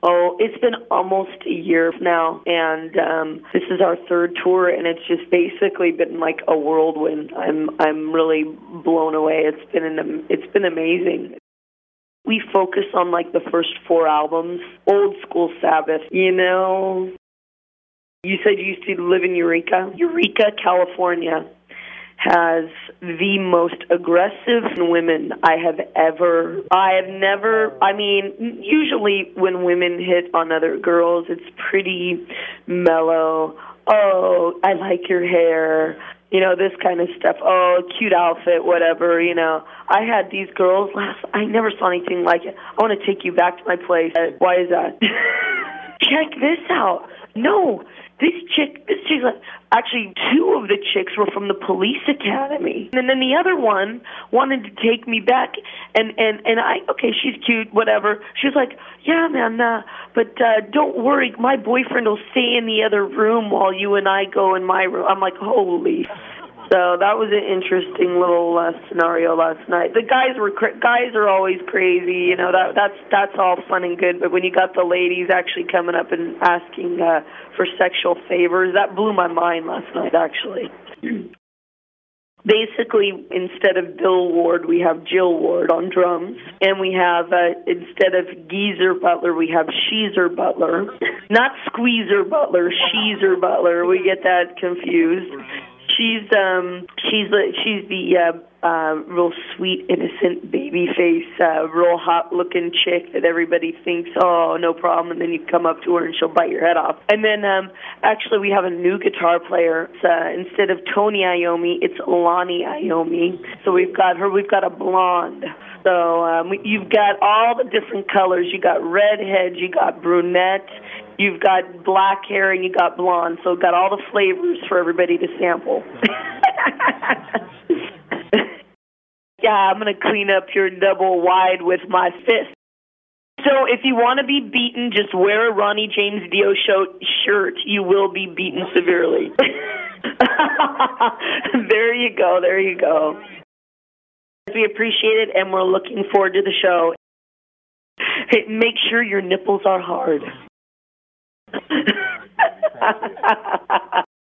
Oh, it's been almost a year now, and this is our third tour, and it's just basically been like a whirlwind. I'm really blown away. It's been amazing. We focus on like the first 4 albums, old school Sabbath. You know, you said you used to live in Eureka. Eureka, California has the most aggressive women I have never, I mean, usually when women hit on other girls, it's pretty mellow. Oh, I like your hair. You know, this kind of stuff. Oh, cute outfit, whatever, you know. I had these girls I never saw anything like it. I want to take you back to my place. Why is that? Check this out. No, this chick's like, actually 2 of the chicks were from the police academy. And then the other one wanted to take me back, and okay, she's cute, whatever. She was like, yeah, man, but don't worry, my boyfriend will stay in the other room while you and I go in my room. I'm like, holy. So that was an interesting little scenario last night. The guys are always crazy, you know. That's all fun and good. But when you got the ladies actually coming up and asking for sexual favors, that blew my mind last night. Actually, basically, instead of Bill Ward, we have Jill Ward on drums, and we have instead of Geezer Butler, we have Sheezer Butler, not Squeezer Butler, Sheezer Butler. We get that confused. She's the real sweet, innocent, baby face, real hot-looking chick that everybody thinks, oh, no problem, and then you come up to her and she'll bite your head off. And then actually we have a new guitar player. It's, instead of Tony Iommi, it's Lonnie Iommi. So we've got a blonde. So you've got all the different colors. You got redhead, you got brunette, you've got black hair, and you got blonde. So we've got all the flavors for everybody to sample. Yeah, I'm going to clean up your double wide with my fist. So if you want to be beaten, just wear a Ronnie James Dio shirt. You will be beaten severely. There you go. There you go. We appreciate it, and we're looking forward to the show. Hey, make sure your nipples are hard.